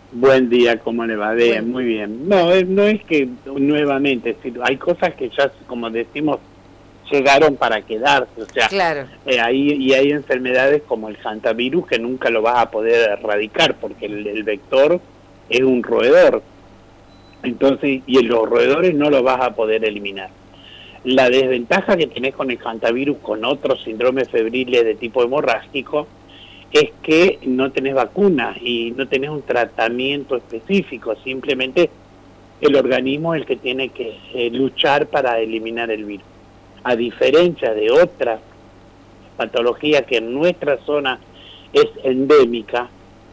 Buen día, ¿cómo le va? Bien, Bueno, muy bien. No, no es que nuevamente, es decir, hay cosas que ya, como decimos, llegaron para quedarse, o sea, claro, hay enfermedades como el hantavirus que nunca lo vas a poder erradicar porque el vector es un roedor, entonces, y los roedores no los vas a poder eliminar. La desventaja que tenés con el hantavirus, con otros síndromes febriles de tipo hemorrágico, es que no tenés vacuna y no tenés un tratamiento específico, simplemente el organismo es el que tiene que luchar para eliminar el virus. A diferencia de otras patologías que en nuestra zona es endémica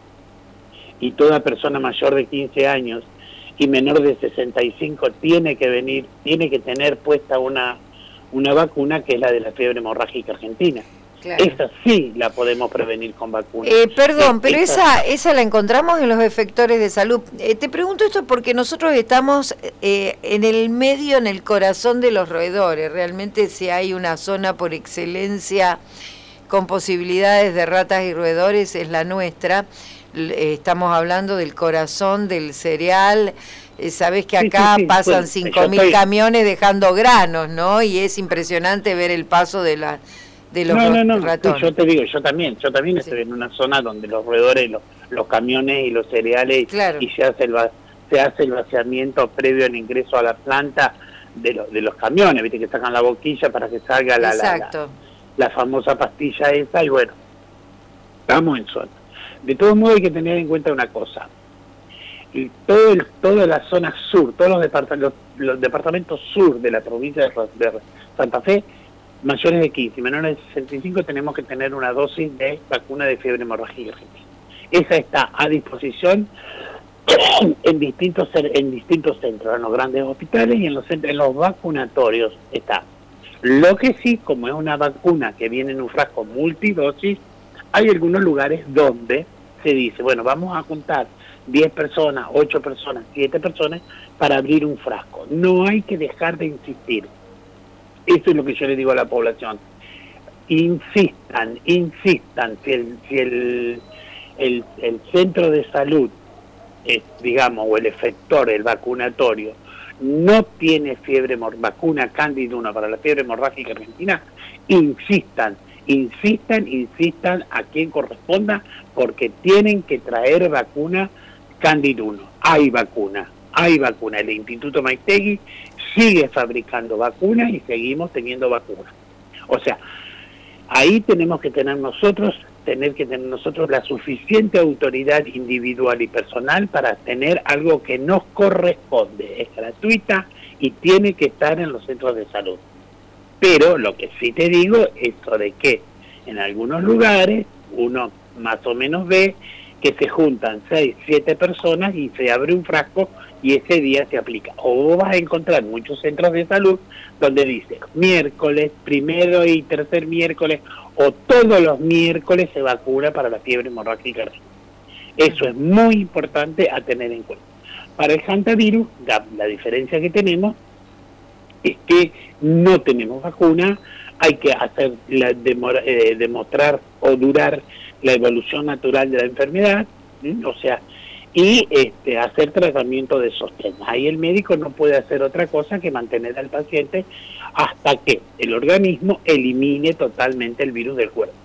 y toda persona mayor de 15 años y menor de 65 tiene que tener puesta una vacuna que es la de la fiebre hemorrágica argentina. claro. Esa sí la podemos prevenir con vacunas. Perdón, pero esa la encontramos en los efectores de salud. Te pregunto esto porque nosotros estamos en el medio, en el corazón de los roedores. Realmente si hay una zona por excelencia con posibilidades de ratas y roedores es la nuestra. Estamos hablando del corazón, del cereal. Sabés que acá pasan 5.000 camiones dejando granos, ¿no? Y es impresionante ver el paso de los ratones. Yo te digo, yo también estoy en una zona donde los roedores, los camiones y los cereales, claro. Y se hace el vaciamiento previo al ingreso a la planta de los camiones, viste que sacan la boquilla para que salga la famosa pastilla esa, y bueno, estamos en zona. De todos modos hay que tener en cuenta una cosa, y toda la zona sur, todos los departamentos sur de la provincia de Santa Fe, mayores de 15 y menores de 65 tenemos que tener una dosis de vacuna de fiebre hemorrágica argentina. Esa está a disposición en distintos centros, en los grandes hospitales y en los vacunatorios está. Lo que sí, como es una vacuna que viene en un frasco multidosis, hay algunos lugares donde se dice, bueno, vamos a juntar 10 personas, 8 personas, 7 personas para abrir un frasco. No hay que dejar de insistir. Eso es lo que yo le digo a la población. Insistan, si el centro de salud, digamos, o el efector, el vacunatorio, no tiene vacuna Cándida 1 para la fiebre hemorrágica argentina, insistan a quien corresponda, porque tienen que traer vacuna Cándida 1. Hay vacuna. El Instituto Maiztegui sigue fabricando vacunas y seguimos teniendo vacunas. O sea, ahí tenemos que tener nosotros la suficiente autoridad individual y personal para tener algo que nos corresponde, es gratuita y tiene que estar en los centros de salud. Pero lo que sí te digo es de que en algunos lugares uno más o menos ve que se juntan 6, 7 personas y se abre un frasco y ese día se aplica. O vas a encontrar muchos centros de salud donde dice miércoles, primero y tercer miércoles, o todos los miércoles se vacuna para la fiebre hemorrágica argentina. Eso es muy importante a tener en cuenta. Para el hantavirus, la diferencia que tenemos es que no tenemos vacuna, hay que demostrar o durar la evolución natural de la enfermedad, o sea, y hacer tratamiento de sostén. Ahí el médico no puede hacer otra cosa que mantener al paciente hasta que el organismo elimine totalmente el virus del cuerpo.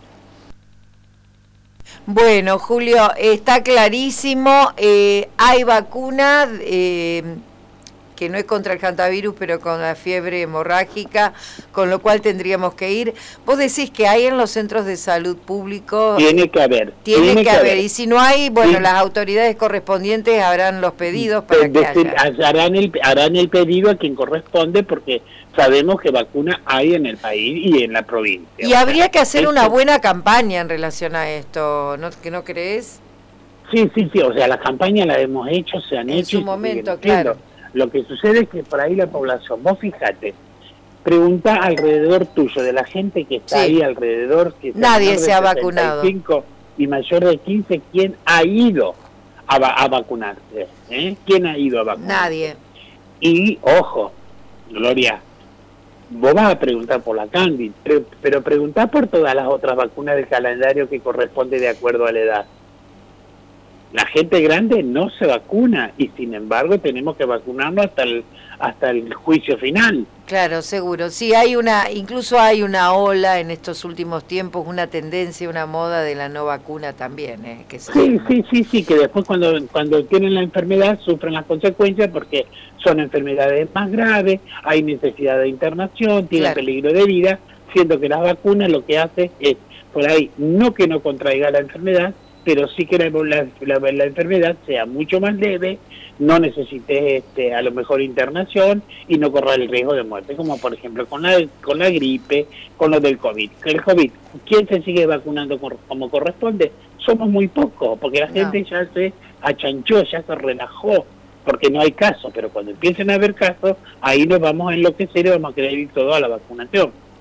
Bueno, Julio, está clarísimo, hay vacuna que no es contra el hantavirus, pero con la fiebre hemorrágica, con lo cual tendríamos que ir. Vos decís que hay en los centros de salud públicos... Tiene que haber. Y si no hay, bueno, sí, las autoridades correspondientes harán los pedidos para que haya. Harán el pedido a quien corresponde, porque sabemos que vacuna hay en el país y en la provincia. Y habría que hacer una buena campaña en relación a esto, ¿no? ¿Que no crees? Sí, o sea, las campañas las hemos hecho, se han hecho. En su momento, claro. Lo que sucede es que por ahí la población, vos fijate, pregunta alrededor tuyo, de la gente que está ahí alrededor, que nadie se ha vacunado. Y mayor de 15, ¿quién ha ido a vacunarse? ¿Quién ha ido a vacunarse? Nadie. Y, ojo, Gloria, vos vas a preguntar por la Cándida, pero preguntá por todas las otras vacunas del calendario que corresponde de acuerdo a la edad. La gente grande no se vacuna y sin embargo tenemos que vacunarnos hasta el juicio final. Claro, seguro. Sí, incluso hay una ola en estos últimos tiempos, una tendencia, una moda de la no vacuna también. Sí, que después cuando tienen la enfermedad sufren las consecuencias porque son enfermedades más graves, hay necesidad de internación, tienen peligro de vida, siendo que las vacunas lo que hace es, por ahí, no que no contraiga la enfermedad, pero sí que la enfermedad sea mucho más leve, no necesite a lo mejor internación y no corra el riesgo de muerte, como por ejemplo con la gripe, con lo del COVID. El COVID, ¿quién se sigue vacunando como corresponde? Somos muy pocos, porque la gente ya se achanchó, ya se relajó, porque no hay casos, pero cuando empiecen a haber casos, ahí nos vamos a enloquecer y vamos a querer ir todo a la vacunación.